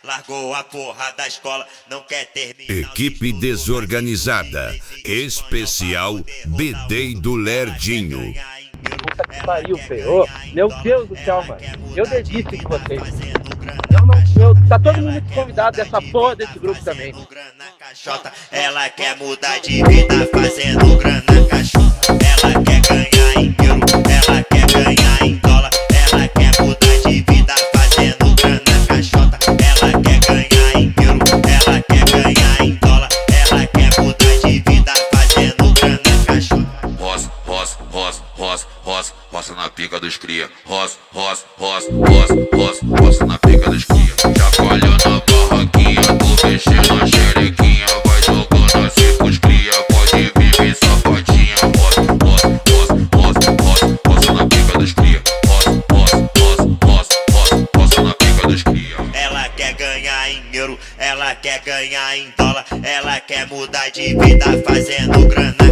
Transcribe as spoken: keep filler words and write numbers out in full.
largou a porra da escola, não quer terminar. Equipe desorganizada, especial B D do Lerdinho. Puta que pariu, Fê. Meu Deus do céu, mano. Eu desisto de vocês. Eu não, eu, tá todo mundo convidado dessa porra desse grupo também. Ela quer mudar de vida fazendo grana caixota. Ela quer ganhar em euro, ela quer ganhar em dólar. Ela quer mudar de vida fazendo grana caixota. Ela quer ganhar em euro, ela quer ganhar em dólar. Ela quer mudar de vida fazendo grana caixota. Roça, roça, roça, roça, roça, roça na pica dos cria. Roça, roça, roça, roça, roça, roça na pica dos cria. Chacoalhando a barraquinha, tô mexendo a xerequinha. Vai jogando assim pros cria, pode viver safadinha. Roça, roça, roça, roça, roça, roça na pica dos cria. Roça, roça, roça, roça, roça, roça na pica dos cria. Ela quer ganhar em euro, ela quer ganhar em dólar. Ela quer mudar de vida fazendo grana